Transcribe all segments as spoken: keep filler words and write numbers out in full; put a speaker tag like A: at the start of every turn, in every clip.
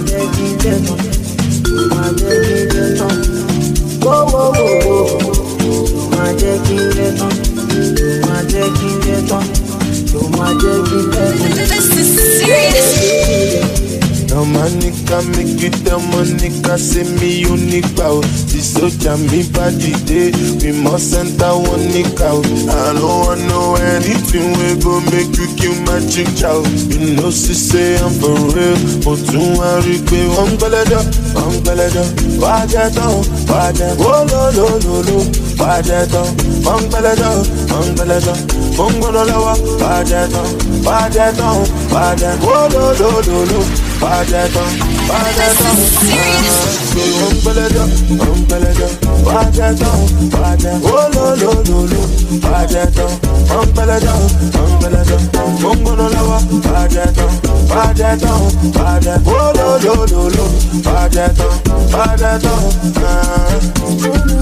A: Whoa, whoa, whoa, whoa. My Jackie Letton, my Jackie Letton, my Jackie Letton.
B: This is serious.
C: No manica make you tell Monica say me unique bow. This soldier me body day. We must enter one nick out. I don't want know anything we go make you kill my chick chow. You know she say I'm for real. But you worry be one belada, one belada. Why that on? Why that? Oh no no no no. Why that on? One belada, one belada. Bongo no lawa. Why that on? Why that on? Why that? Oh no no no no. Why that on? Why that on? One belada, one belada. Why that on? Why that? Oh no no no no. Why that on? One belada, one belada. Bongo no lawa. Why that on? Why that on? Why that? Oh no no no no. Why that on? Why that on?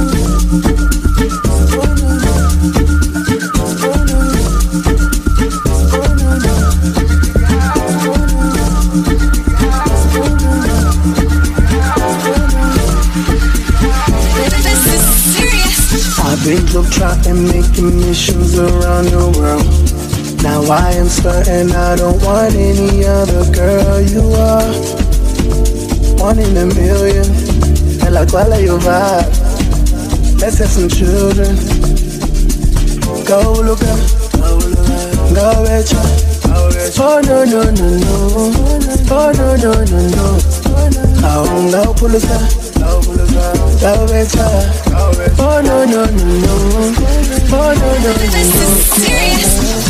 A: I've been globe-trotting, making missions around the world. Now I am certain I don't want any other girl. You are one in a million. And like while you vibe, let's have some children. Go look up, go retro. Oh no no no no, oh no no no no. Oh go pull us up. Go retro. Oh no no no no. Oh no no no no.
B: This is serious.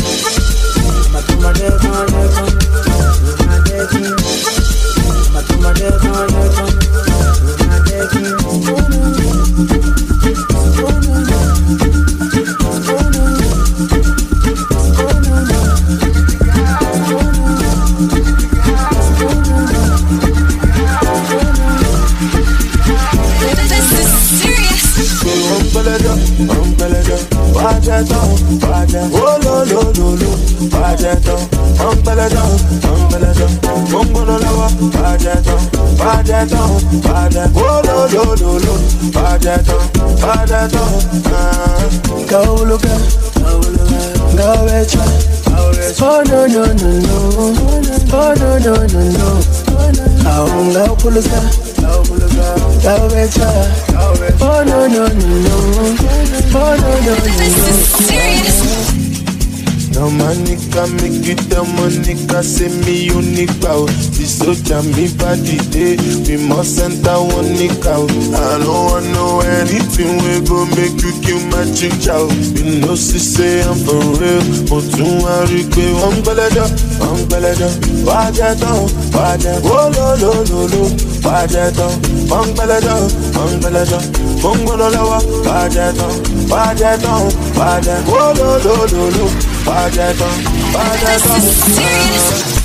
C: Oh no no no no, Bajaton, Umbalaton, Umbalaton, Bongo no lawa, Bajaton, Bajaton, Bajaton, oh no no no no, Bajaton, Bajaton.
A: Go look up, go retro. Oh no no no no, oh no no no no. Oh go pull us up, go retro. Oh no no no no, oh no no no no.
B: This is serious.
C: No manica make you tell Monica say me unique bow. This soldier me body day. We must enter one nick out. I don't want know anything we go make you kill my chick chow. You know she say I'm for real. But you worry be one belada, one belada. Why that on? Why that? Oh no no no no. Why that on? One belada, one belada. Bongo no lawa. Why that on? Why that on? Why that? Oh no no no no. Why that on? Why that on?
B: This is serious.